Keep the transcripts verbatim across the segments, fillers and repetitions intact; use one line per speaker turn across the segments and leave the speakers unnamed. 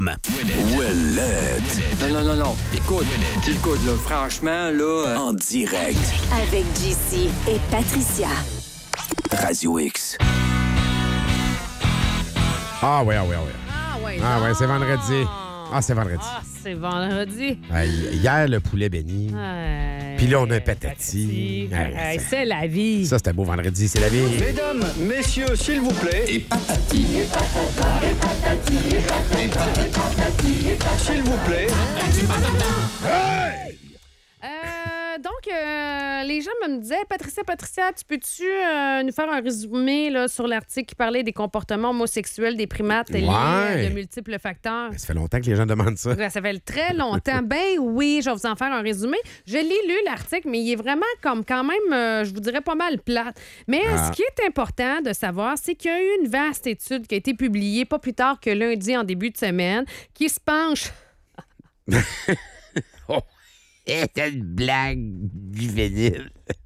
Ouellette.
Non, non, non, non. Écoute, écoute, là, franchement, là... Euh...
En direct.
Avec J C et Patricia.
Radio X.
Ah oui, ah oui, ah oui.
Ah oui.
Ah oui, c'est vendredi. Ah, c'est vendredi.
Ah, c'est vendredi.
Ah, hier, le poulet béni.
Ouais.
Puis là, on a un patati.
Patati.
Ouais,
Hey,
ça-
c'est la vie.
Ça, c'était beau vendredi, c'est la vie.
Mesdames, messieurs, s'il vous plaît.
Et patati.
S'il vous plaît.
Euh, donc, euh, les gens me disaient, Patricia, Patricia, tu peux-tu euh, nous faire un résumé là, sur l'article qui parlait des comportements homosexuels des primates liés
Ouais.
à de multiples facteurs?
Ça fait longtemps que les gens demandent ça.
Ouais, ça fait très longtemps. Ben oui, je vais vous en faire un résumé. Je l'ai lu, l'article, mais il est vraiment comme quand même, euh, je vous dirais, pas mal plate. Mais euh,
Ah.
ce qui est important de savoir, c'est qu'il y a eu une vaste étude qui a été publiée pas plus tard que lundi en début de semaine, qui se penche...
C'est une blague juvénile.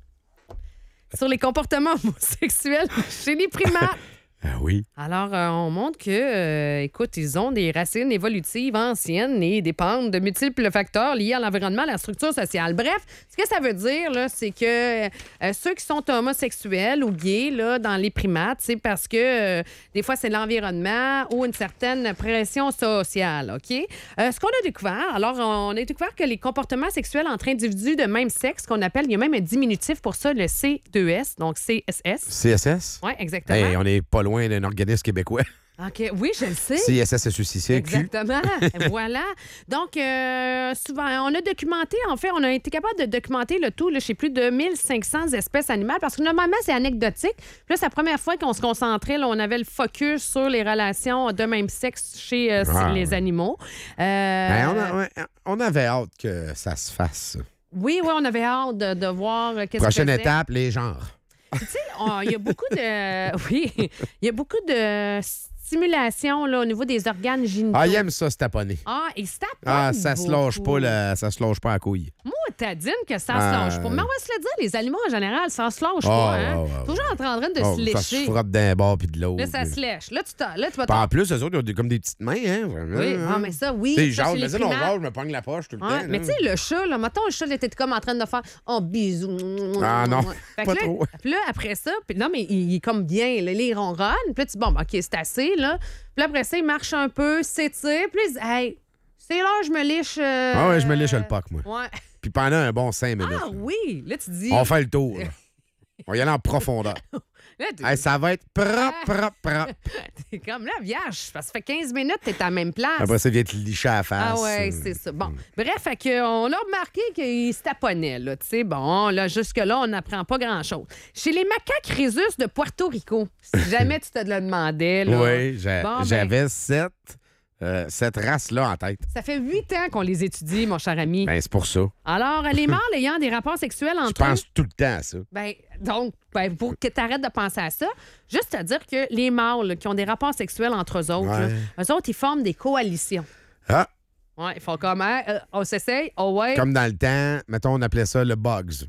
sur les comportements homosexuels chez les primates.
Ah oui.
Alors, euh, on montre que, euh, écoute, ils ont des racines évolutives anciennes et dépendent de multiples facteurs liés à l'environnement, à la structure sociale. Bref, ce que ça veut dire, là, c'est que euh, ceux qui sont homosexuels ou gays là, dans les primates, c'est parce que euh, des fois, c'est l'environnement ou une certaine pression sociale, OK? Euh, ce qu'on a découvert, alors, on a découvert que les comportements sexuels entre individus de même sexe, qu'on appelle, il y a même un diminutif pour ça, le C deux S, donc C S S.
C S S?
Oui, exactement.
Hey, on n'est pas loin d'un organisme québécois.
OK. Oui, je le sais.
C S S S U C C Q.
Exactement. Voilà. Donc, euh, souvent, on a documenté, en fait, on a été capable de documenter le tout là, chez plus de mille cinq cents espèces animales parce que normalement, c'est anecdotique. Puis là, c'est la première fois qu'on se concentrait, là, on avait le focus sur les relations de même sexe chez euh,
Ah,
les
ouais.
animaux. Euh,
Ben, on, a- ouais, on avait hâte que ça se fasse.
Oui, oui, on avait hâte de, de voir euh, qu'est-ce
Prochaine
que c'est.
étape, les genres.
Tu sais, on- il y a beaucoup de... Oui, il y a beaucoup de stimulation là, au niveau des organes génitaux.
Ah, il aime ça, se taponner.
Ah, et ça
Ah,
tape
ça se lâche
beaucoup.
pas, la- ça se lâche pas à la couille.
Moi, t'as dit que ça
Ah,
se lâche pas. Mais on va se le dire, les aliments en général, ça se lâche pas.
Ah,
Hein?
ouais, ouais,
Toujours en train de
Oh,
se
ça se
lécher.
frotte d'un bord puis de l'autre.
Là, ça se lèche. Là, tu, t'as- là, tu vas
Puis en
t'en-
plus, eux autres, ils ont des- comme des petites mains, hein? vraiment,
Oui,
hein.
ah, mais ça, oui.
Tu sais,
ça,
genre,
chez les
mais ça, on
primates.
va, je me pogne la poche tout le
Ouais,
temps.
mais
là.
tu sais, le chat, là, mettons, le chat il était comme en train de faire oh, bisous.
Ah, non,
Fait
pas
que là,
trop.
Puis là, après ça, puis non, mais il, il est comme bien, là, il ronronne. Puis là, tu dis, bon, ben, OK, c'est assez, là. Puis là, après ça, il marche un peu, s'étire. Puis là, il dit, hey, c'est l'heure, je me liche. euh,
Ah ouais, je me liche le poc, moi.
Ouais.
Puis pendant un bon cinq minutes.
Ah
là.
oui, là, tu dis.
On fait le tour. là. On va y aller en profondeur.
Là, t'es-
Hey, ça va être propre, propre, propre.
t'es comme là, vierge, parce que ça fait quinze minutes que t'es à la même place.
Après ça, vient te licher à la face.
Ah ouais, c'est ça. Bon, bref, fait que, on a remarqué qu'il se taponnait, là. Tu sais, bon, là, jusque-là, on n'apprend pas grand-chose. Chez les macaques rhésus de Puerto Rico, si jamais tu te le demandais, là.
Oui, j'a-
Bon, ben,
j'avais cette, euh, cette race-là en tête.
Ça fait huit ans qu'on les étudie, mon cher ami.
Ben, c'est pour ça.
Alors, les mâles ayant des rapports sexuels
Je
entre eux...
pense tout le temps à ça.
Ben, donc, ben, pour que tu arrêtes de penser à ça, juste à dire que les mâles là, qui ont des rapports sexuels entre eux autres,
Ouais.
là, eux autres, ils forment des coalitions.
Ah,
Ouais, ils font comment? Euh, on s'essaye? Oh ouais.
comme dans le temps, mettons, on appelait ça le bugs.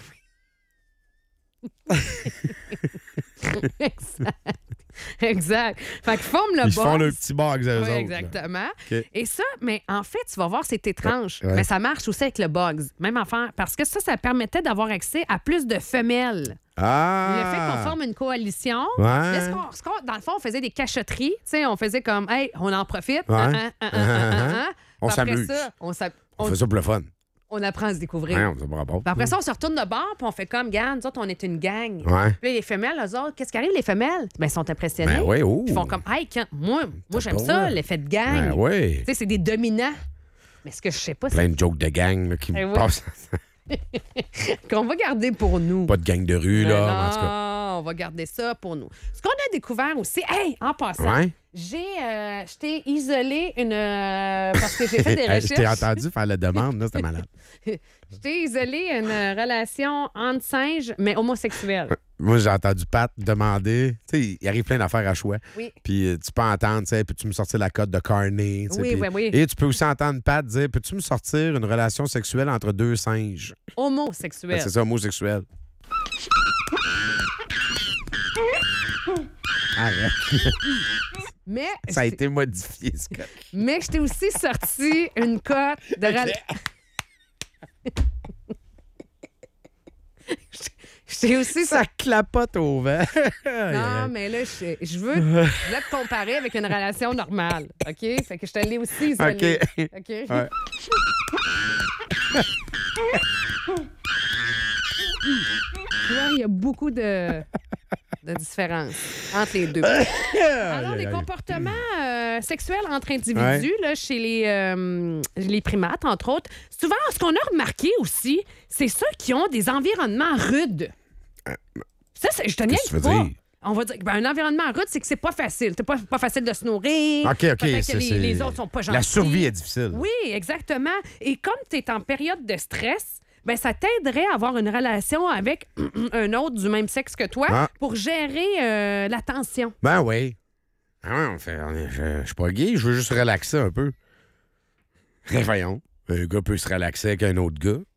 Exact. Exact. Fait qu'ils forment le
Ils se font
box.
le petit bugs, eux
Oui,
autres. là.
exactement.
OK.
Et ça, mais en fait, tu vas voir, c'est étrange.
Ouais.
Mais ça marche aussi avec le bugs. Même affaire. Parce que ça, ça permettait d'avoir accès à plus de femelles.
Ah!
Le fait qu'on forme une coalition.
Ouais.
Là, ce qu'on- ce qu'on- dans le fond, on faisait des cachotteries. Tu sais, on faisait comme, hey, on en profite.
Ouais.
Hein, hein, hein, hein, hein, hein, hein.
On
Puis après
s'amuse.
ça, on, s'am-
On
on-
fait ça pour le fun.
on apprend à se découvrir.
Ouais, on fait pas rapport.
Puis après ça, on se retourne de bord, puis on fait comme, regarde, nous autres, on est une gang.
Ouais.
Puis là, les femelles, eux autres, qu'est-ce qui arrive, les femelles? Ben, ils sont impressionnés.
Ben oui, oh.
Ils font comme, hey, quand- moi, moi j'aime
pas,
ça,
ouais.
l'effet de gang.
Ben oui.
Tu sais, c'est des dominants. Mais ce que je sais pas, c'est
Plein de jokes de gang là, qui
Eh
me
oui.
passent.
qu'on va garder pour nous.
Pas de gang de rue,
Ben
là.
non,
En tout cas.
on va garder ça pour nous. Ce qu'on a découvert aussi, hey, en passant,
Ouais.
j'ai, euh, je t'ai isolé une, euh, parce que j'ai fait des
Hey, je t'ai
recherches.
entendu faire la demande, là, c'était malade.
Je t'ai isolé une relation entre singes, mais homosexuelle.
Moi, j'ai entendu Pat demander. Tu sais, il arrive plein d'affaires à choix.
Oui.
Puis euh, tu peux entendre, tu sais, peux-tu me sortir la cote de Carney? tu sais,
Oui,
puis-
oui, oui.
Et tu peux aussi entendre Pat dire, peux-tu me sortir une relation sexuelle entre deux singes? Ben,
Homosexuelle.
c'est ça, homosexuel. Arrête.
Mais,
Ça a
je-
été modifié, Scott.
mais je t'ai aussi sorti une cote de... rela- Je t'ai aussi
Ça clapote au vent.
Non, mais là, je, je veux je voulais te comparer avec une relation normale. OK? Fait que je te l'ai aussi isolé.
OK.
OK?
Ouais.
Tu vois, il y a beaucoup de, de différences entre les deux. Alors, les comportements euh, sexuels entre individus, là, chez les, euh, les primates, entre autres, souvent, ce qu'on a remarqué aussi, c'est ceux qui ont des environnements rudes. Ça, c'est- je te niaise
Qu'est-ce que tu veux
pas.
dire?
On va dire que ben, un environnement rude, c'est que c'est pas facile. C'est pas, pas facile de se nourrir.
OK, OK.
Peut-être que
c'est-
les,
c'est-
les autres sont pas gentils.
La survie est difficile.
Oui, exactement. Et comme tu es en période de stress, ben ça t'aiderait à avoir une relation avec un autre du même sexe que toi
Ah.
pour gérer euh, la tension.
Ben oui. Ah ouais, on fait, on est- je, je suis pas gay, je veux juste relaxer un peu. Eh, voyons. Un gars peut se relaxer avec un autre gars.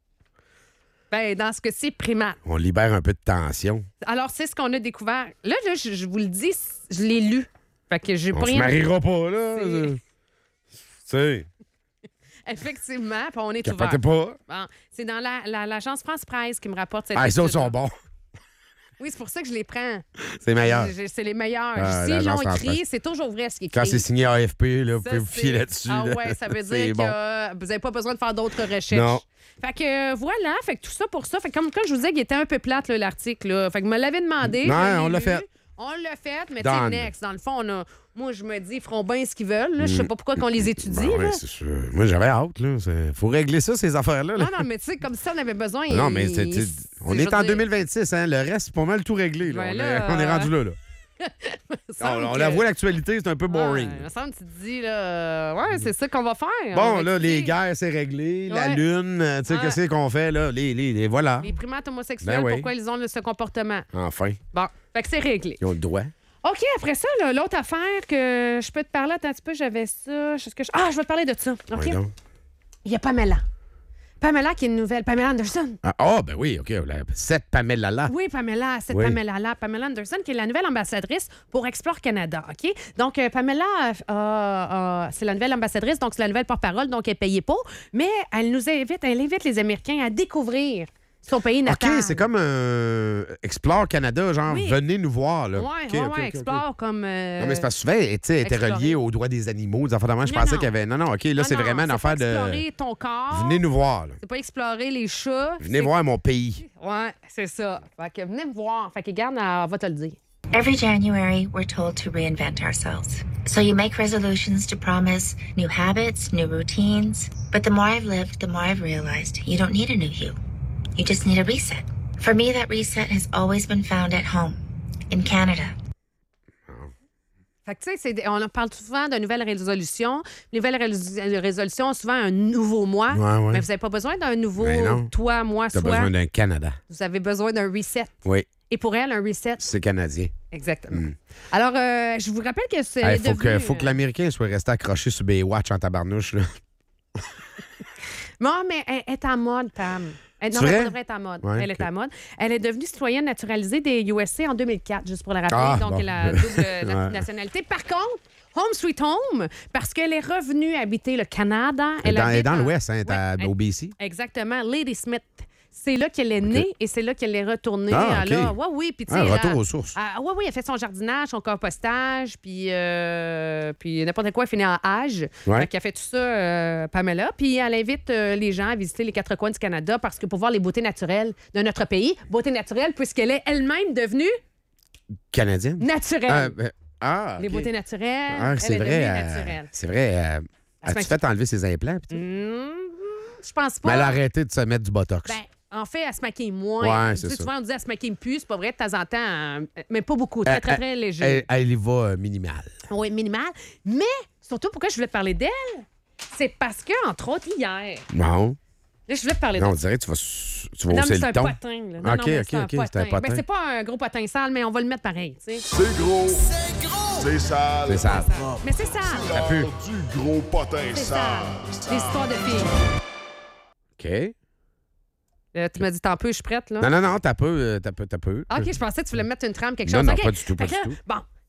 Ben, dans ce cas-ci, primate.
On libère un peu de tension.
Alors, c'est ce qu'on a découvert. Là, là je, je vous le dis, je l'ai lu. Fait que j'ai
On
pas
se
rien.
mariera pas, là.
C'est-
Tu sais,
Effectivement, puis on est ouvert.
capotez pas.
Bon, c'est dans la- la- l'agence France Presse qui me rapporte cette
Ah, les autres
étude-là.
sont bons.
Oui, c'est pour ça que je les prends.
C'est meilleur.
Je- je- C'est les meilleurs.
Ah,
S'ils
l'agence
l'ont
France
écrit,
Presse.
c'est toujours vrai ce qu'ils
Quand
écrivent.
c'est signé A F P, là, vous
Ça,
pouvez vous
c'est-
fier là-dessus.
Ah
là.
ouais, ça veut
C'est
dire
bon.
que vous n'avez pas besoin de faire d'autres recherches.
Non.
Fait que euh, voilà, fait que tout ça pour ça. Fait que comme quand je vous disais qu'il était un peu plate là, l'article, là. Fait que me l'avait demandé.
Non,
je l'ai
on l'a
lu.
fait.
On l'a fait, mais tu sais,
Done.
next. Dans le fond, on a... moi, je me dis, ils feront bien ce qu'ils veulent. Là. Je sais pas pourquoi qu'on les étudie.
Ben ouais,
là.
c'est sûr. Moi, j'avais hâte. Là. C'est- Faut régler ça, ces affaires-là. là.
Non, non, mais tu sais, comme ça, on avait besoin.
Non, mais
il-
c'est- c'est-
c'est-
on
je
est
veux
en
dire,
deux mille vingt-six. Hein? Le reste, c'est pas mal tout réglé. Là.
Ouais,
on,
là,
est, on est rendu là. là.
ça me
On, on
semble
la
que-
voit, l'actualité, c'est un peu boring.
Ouais, il me semble que tu te dis, là, ouais, c'est ça qu'on va faire. On
Bon,
va
là, les
étudier.
guerres, c'est réglé. La
Ouais.
Lune, euh, tu sais,
Ouais.
qu'est-ce qu'on fait, là? Les, les, les voilà.
Les primates homosexuels,
Ben oui.
pourquoi ils ont ce comportement?
Enfin,
Bon, fait que c'est réglé.
ils ont le droit.
OK, après ça, là, l'autre affaire que je peux te parler, attends un petit peu, j'avais ça. je- ce que je- Ah, je vais te parler de ça. OK?
Ouais, donc.
Il y a Pamela. Pamela qui est une nouvelle. Pamela Anderson.
Ah, ah, ben oui, OK. La- Cette Pamela là.
Oui, Pamela, cette
Oui.
Pamela-là. Pamela Anderson, qui est la nouvelle ambassadrice pour Explore Canada. OK? Donc, euh, Pamela, euh, euh, c'est la nouvelle ambassadrice, donc c'est la nouvelle porte-parole, donc elle ne payait pas. Mais elle nous invite, elle invite les Américains à découvrir son pays natal.
OK, c'est comme un Explore Canada, genre,
Oui.
venez nous voir, là.
Oui,
OK,
oui,
OK,
oui,
OK, OK.
Explore comme. euh,
Non, mais c'est parce que souvent, tu sais, elle était
explorer.
reliée aux droits des animaux, des affaires de même. Je
Non,
pensais
non.
qu'il y avait. Non, non, OK, là,
non,
c'est
non,
vraiment une
c'est
affaire
pas
de.
explorer ton corps.
Venez nous voir, là.
C'est pas explorer les chats.
Venez
c'est-
voir mon pays.
Ouais, c'est ça. Fait que venez me voir. Fait que garde, elle va te le dire.
Every January, we're told to reinvent ourselves. So you make resolutions to promise new habits, new routines. But the more I've lived, the more I've realized you don't need a new you. You just need a reset. For me, that reset has always been found at home, in Canada.
Fait que, tu sais, c'est des- on en parle souvent de nouvelles résolutions. Les nouvelles rés- résolutions ont souvent un nouveau moi.
Ouais, ouais.
Mais vous n'avez pas besoin d'un nouveau
Ben non.
toi, moi,
T'as
soi.
besoin d'un Canada.
Vous avez besoin d'un reset.
Oui,
Et pour elle, un reset.
c'est canadien.
Exactement. Alors, euh, je vous rappelle que c'est.
Il
elle est
faut, que,
devenue,
faut que
euh,
l'Américain soit resté accroché sur Baywatch en tabarnouche, là.
Non, mais elle est en mode, Pam. Elle, non,
C'est
mais
vrai?
elle devrait être en mode.
Ouais,
elle
ok.
est en mode. Elle est devenue citoyenne naturalisée des U S A en deux mille quatre, juste pour la rappeler.
Ah,
Donc,
bon.
elle a double na-
Ouais.
nationalité. Par contre, Home Sweet Home, parce qu'elle est revenue habiter le Canada.
Elle est dans, elle est
habite
dans
en-
l'Ouest, hein,
Ouais,
à-
elle-
au B C.
Exactement, Lady Smith. C'est là qu'elle est née et c'est là qu'elle est retournée.
Ah, OK.
Là. Ouais, oui, puis tu sais,
Ah,
là-
retour aux sources.
Ah, oui, oui, elle fait son jardinage, son compostage, puis, euh, puis n'importe quoi, elle finit en âge.
Ouais.
Fait qu'elle fait tout ça, euh, Pamela. Puis elle invite euh, les gens à visiter les quatre coins du Canada parce que pour voir les beautés naturelles de notre pays, beauté naturelle puisqu'elle est elle-même devenue
Canadienne?
naturelle.
Ah, ben, ah,
Les
OK.
beautés naturelles,
Ah,
elle
c'est
est
vrai.
devenue
euh,
naturelle.
c'est vrai. euh, As-tu
maquille.
fait enlever ses implants? pis tout?
Hmm, je pense pas.
Mais elle a arrêté de se mettre du botox.
Ben, en fait, elle se maquille moins.
Ouais,
Tu
c'est
sais,
ça.
souvent, on dit elle se maquille plus. C'est pas vrai, de temps en temps, euh, mais pas beaucoup. Très,
Elle-
très, très léger.
Elle, elle y va euh, minimal.
Oui, minimal. Mais, surtout, pourquoi je voulais te parler d'elle? C'est parce que, entre autres, hier,
Non.
là, je voulais te parler
Non, on
d'elle.
dirait que tu vas, s- tu vas
Non, mais
hausser
c'est
le
un
ton.
potin. Là. Non,
OK,
non, mais
OK,
c'est un
OK, c'est un
potin.
potin.
Ben, c'est pas un gros potin sale, mais on va le mettre pareil. tu sais.
C'est gros. C'est gros. C'est sale.
C'est ça.
Mais c'est sale.
Ça pue.
Du gros potin
C'est
sale.
sale. Des histoires de filles.
OK.
Euh, tu m'as dit, tant peu, je suis prête, là.
Non, non, non, t'as peu, euh, t'as peu, t'as peu.
OK, je pensais que tu voulais me mettre une trame, quelque chose.
Non, non,
OK.
pas du tout, pas
Fait que
du
là,
tout.
Bon,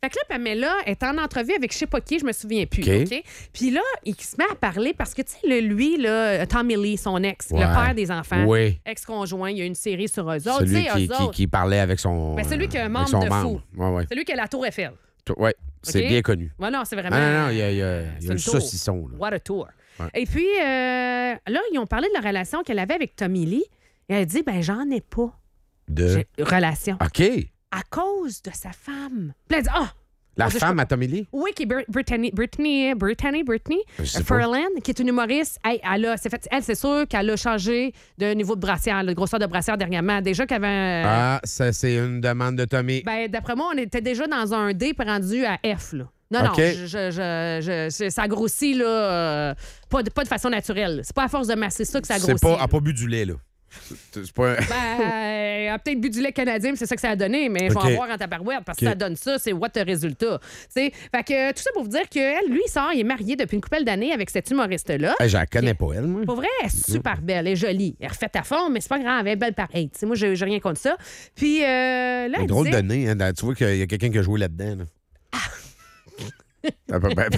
Fait que là, Pamela est en entrevue avec je sais pas qui, je me souviens plus.
OK.
OK? Puis là, il se met à parler parce que, tu sais, le- lui, là, Tommy Lee, son ex,
Ouais.
le père des enfants,
Oui.
ex-conjoint, il y a une série sur eux autres.
Celui
Tu sais,
qui,
eux
qui,
autres,
qui parlait avec son.
Ben, celui qui a un
avec
membre
son
de
membre.
fou.
Ouais, ouais.
celui qui a la tour Eiffel.
T- ouais. C'est
OK?
bien connu.
Ouais, non, c'est vraiment...
Ah, non, non, il y a, il y a, il y a
c'est
le
une tour.
saucisson. Là.
What a tour.
Ouais.
Et puis, euh, là, ils ont parlé de la relation qu'elle avait avec Tommy Lee. Et elle dit, ben j'en ai pas.
De.
J'ai- relation.
OK.
À cause de sa femme. Puis elle dit, ah!
La
On dit, je
femme
peux
à Tommy Lee?
Oui, qui est Brit- Brittany, Brittany, Brittany, Brittany
Je sais pas.
Ferland, qui est une humoriste. Hey, elle, a, c'est fait, elle, c'est sûr qu'elle a changé de niveau de brassière, de grosseur de brassière dernièrement. Déjà qu'elle avait.
Ah, ça, c'est une demande de Tommy.
Ben, d'après moi, on était déjà dans un D puis rendu à F, là. Non,
OK.
non, je, je, je, je- ça grossit, là, euh, pas, de, pas de façon naturelle. C'est pas à force de masser ça que ça
C'est
grossit.
pas,
là.
elle a pas bu du lait, là. C'est c'est pas.
Ben, elle a peut-être bu du lait canadien, mais c'est ça que ça a donné. Mais il faut
OK.
en boire en tabarouette parce que
OK.
ça donne ça, c'est what le résultat. T'sais, fait que tout ça pour vous dire que elle, lui, il sort, il est marié depuis une couple d'années avec cette humoriste-là.
Hey, je la connais pas, elle, moi.
Pour vrai, elle est super belle, elle est jolie. Elle est refaite à fond, mais c'est pas grave, elle est belle pareil. T'sais, moi, j'ai j'ai rien contre ça. Puis euh, là,
Un
elle
drôle
disait-
de nez, hein, dans- tu vois qu'il y a quelqu'un qui a joué là-dedans. Là. Ah, ben, ben,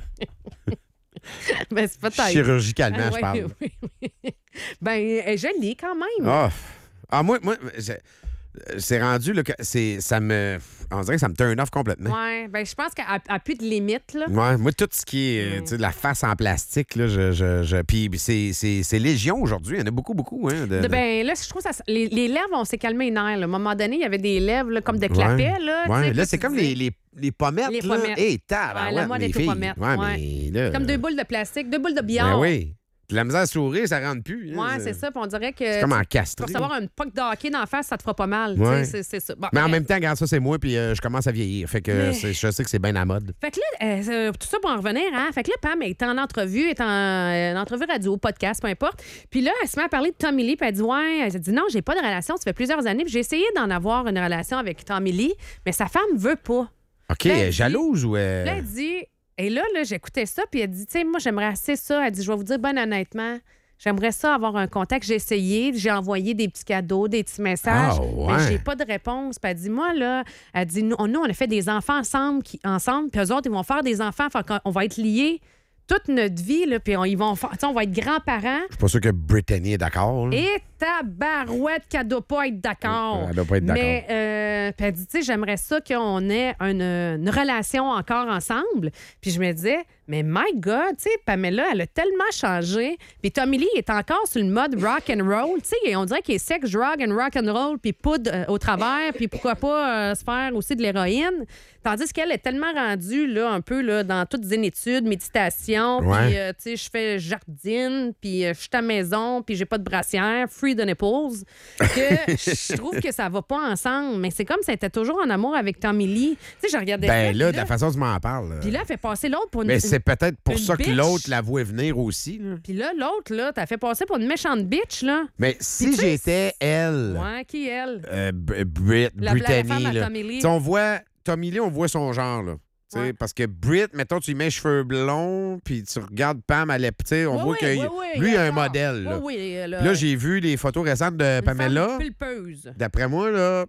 Ben, c'est peut-être.
chirurgicalement,
Ah,
je
ouais,
parle.
oui, oui. Ben, elle est jolie quand même.
Ah, ah, moi, moi c'est- c'est rendu, là, que c'est, ça me. On dirait que ça me turn off complètement.
Ouais, ben, je pense qu'elle a plus de limites, là.
Ouais, moi, tout ce qui est euh, tu sais, de la face en plastique, là, je. je, je puis c'est, c'est, c'est légion aujourd'hui. Il y en a beaucoup, beaucoup. Hein, de,
De- Ben là, je trouve ça. Les, les lèvres, on s'est calmé les nerfs. là. À un moment donné, il y avait des lèvres là, comme de clapet.
Ouais.
Là, tu
Ouais,
sais,
là,
puis
c'est
tu
comme
dis-
les, les, les pommettes.
Les
là.
pommettes.
Hey, tabarouette,
Ouais, la mode
les
est aux
filles.
pommettes,
Ouais,
ouais.
mais là.
Comme deux boules de plastique, deux boules de billard.
Ben oui. De la misère à sourire, ça rentre plus. hein.
Ouais, c'est ça. Puis on dirait que.
C'est comme en
Pour
castré.
recevoir une poque de hockey dans la face, ça te fera pas mal. tu
Ouais.
sais, C'est c'est ça. Bon,
Mais en
euh,
même temps, regarde, ça, c'est moi, puis euh, je commence à vieillir. Fait que
Mais-
c'est- je sais que c'est bien à la mode.
Fait que là, euh, euh, tout ça pour en revenir, hein? Fait que là, Pam est en entrevue, est en, euh, en entrevue radio, podcast, peu importe. Puis là, elle se met à parler de Tommy Lee, puis elle dit, ouais, elle dit, non, j'ai pas de relation, ça fait plusieurs années, puis j'ai essayé d'en avoir une relation avec Tommy Lee, mais sa femme veut pas.
OK,
Là, elle
elle est
dit-
jalouse ou. euh,
Là, elle dit, et là, là j'écoutais ça, puis elle dit, tu sais, moi, j'aimerais assez ça. Elle dit, je vais vous dire, bonne honnêtement, j'aimerais ça avoir un contact. J'ai essayé, j'ai envoyé des petits cadeaux, des petits messages,
Ah, ouais.
mais j'ai pas de réponse. Puis elle dit, moi, là, elle dit, nous, on, nous, on a fait des enfants ensemble, qui, ensemble, puis eux autres, ils vont faire des enfants, fait qu'on- on va être liés toute notre vie, là, puis on, ils vont faire, tu sais, on va être grands-parents.
Je suis pas sûr que Brittany est d'accord. là.
Et ta barouette qu'elle doit pas être d'accord.
Elle doit pas être d'accord.
Mais euh, puis elle dit, tu sais, j'aimerais ça qu'on ait une, une relation encore ensemble. Puis je me disais, mais my God, tu sais, Pamela, elle a tellement changé. Puis Tommy Lee est encore sur le mode rock and roll. Tu sais, on dirait qu'il est sex, drug and rock and roll, puis poudre euh, au travers, puis pourquoi pas euh, se faire aussi de l'héroïne. Tandis qu'elle est tellement rendue, là, un peu, là, dans toutes les études, méditation,
Ouais.
puis, euh, tu sais, je fais jardine, puis euh, je suis à la maison, puis j'ai pas de brassière, free the nipples, que je trouve que ça va pas ensemble. Mais c'est comme si elle était toujours en amour avec Tommy Lee. Tu sais, je regardais ça,
Ben
puis
là, de la façon dont tu m'en parles. là.
puis là, elle fait passer l'autre pour une...
Mais c'est peut-être pour
une
ça que
bitch.
l'autre la voit venir aussi. là.
Puis là, l'autre, là, t'as fait passer pour une méchante bitch, là.
Mais si
tu sais,
j'étais elle,
Ouais, qui, elle?
euh, Br- Brit,
La- la
Brittany,
femme à
là,
Tommy Lee.
tu sais, on voit Tommy Lee, on voit son genre. Là. Tu sais,
Ouais.
Parce que Brit, mettons, tu lui mets les cheveux blonds, puis tu regardes Pam à l'époque, on
Ouais,
voit
ouais,
que
ouais,
y-
ouais,
lui, il a un
d'accord.
modèle. Là.
Ouais, oui, là,
Puis là, j'ai vu les photos récentes de
une
Pamela.
femme pulpeuse.
D'après moi, là,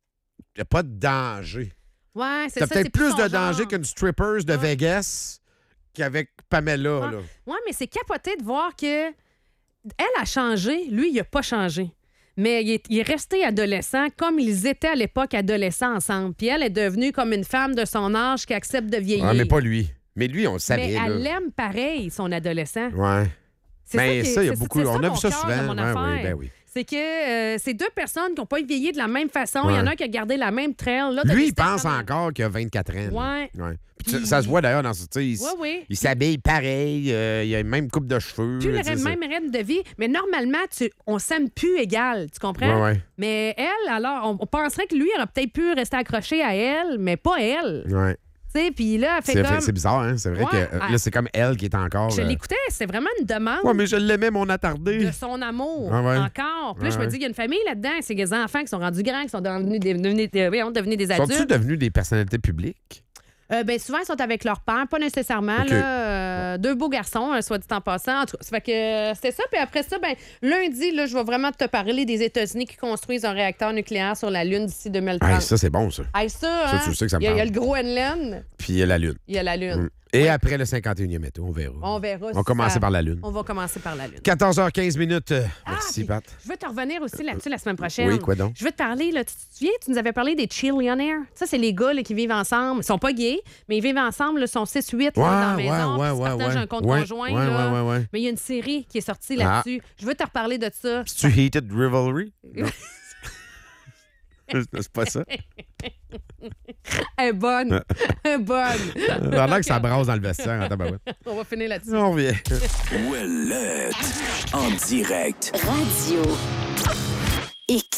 il n'y a pas de danger.
Ouais, c'est
T'as
ça.
peut-être
c'est
plus
son
de danger
genre.
qu'une strippers de
Ouais.
Vegas qu'avec Pamela.
Ouais.
Là.
Ouais, mais c'est capoté de voir que elle a changé, lui, il a pas changé. Mais il est, il est resté adolescent comme ils étaient à l'époque adolescents ensemble. Puis elle est devenue comme une femme de son âge qui accepte de vieillir.
Ouais, mais pas lui. Mais lui, on le savait.
Mais
là.
elle l'aime pareil, son adolescent.
Ouais.
C'est
Mais
qui est-
ça, il y a
c'est-
beaucoup.
c'est
On a
mon
vu ça
cœur de
souvent.
mon
Ouais,
affaire.
oui, ben oui.
C'est que euh, c'est deux personnes qui n'ont pas vieilli de la même façon. Il y en
Ouais.
a un qui a gardé la même trail. Là, t'as
Lui, il
décidé
pense
comme-
encore qu'il a vingt-quatre ans. là.
Ouais.
Ouais. Puis ça, ça se voit d'ailleurs dans ce. tu sais, Il, s-
Oui, oui.
il s'habille pareil. euh, il a la même coupe de cheveux.
Plus le
tu sais,
ré-
ça-
même rythme de vie. Mais normalement, tu, on s'aime plus égal. Tu comprends?
Ouais, ouais.
Mais elle, alors, on, on penserait que lui aurait peut-être pu rester accroché à elle, mais pas elle.
Ouais.
Tu sais, puis là, elle fait
C'est
comme...
c'est bizarre, hein? C'est vrai
Ouais,
que euh,
elle-
là, c'est comme elle qui est encore.
Je
euh,
l'écoutais, c'est vraiment une demande
Ouais, mais je l'aimais, mon attardé.
de son amour,
Ah ouais.
encore. Puis là,
Ouais,
je me
ouais.
dis, il y a une famille là-dedans, c'est des enfants qui sont rendus grands, qui sont devenus des, devenus, des- oui, ont devenus des
Sont-ils
adultes.
devenus des personnalités publiques?
Euh, ben, souvent, ils sont avec leur père, pas nécessairement.
OK.
Là, euh, deux beaux garçons, euh, soit dit en passant. En tout cas, ça fait que euh, c'était ça. Puis après ça, ben, lundi, là, je vais vraiment te parler des États-Unis qui construisent un réacteur nucléaire sur la Lune d'ici deux mille trente.
Hey, ça, c'est bon, ça.
Hey, ça,
Ça,
hein?
tu sais que ça me
il, y a, il y a
parle.
le Groenland,
Puis il y a la Lune.
il y a la Lune.
Mm. Et après le cinquante et unième état, on verra.
On verra.
On
si
va commencer
ça-
par la Lune.
On va commencer par la Lune.
quatorze heures quinze minutes. Euh,
Ah,
Merci,
puis
Pat.
Je veux te revenir aussi là-dessus la semaine prochaine.
Oui, quoi donc?
Je veux te parler, là, tu te souviens, tu nous avais parlé des Chillionaires. Ça, c'est les gars là, qui vivent ensemble. Ils sont pas gays, mais ils vivent ensemble, là, ils sont six huit
Ouais,
dans la
ouais,
maison.
ouais,
puis ils se
ouais,
partagent
ouais.
un compte
Ouais,
conjoint.
ouais,
là.
ouais, ouais, ouais.
Mais il y a une série qui est sortie
Ah.
là-dessus. Je veux te reparler de ça.
Tu Heated Rivalry? Non. C'est pas ça.
Elle est bonne. Elle est bonne.
Pendant que ça brasse dans le vestiaire en tabarouette.
On va finir là-dessus.
On revient.
Ouellette. En direct.
Radio X.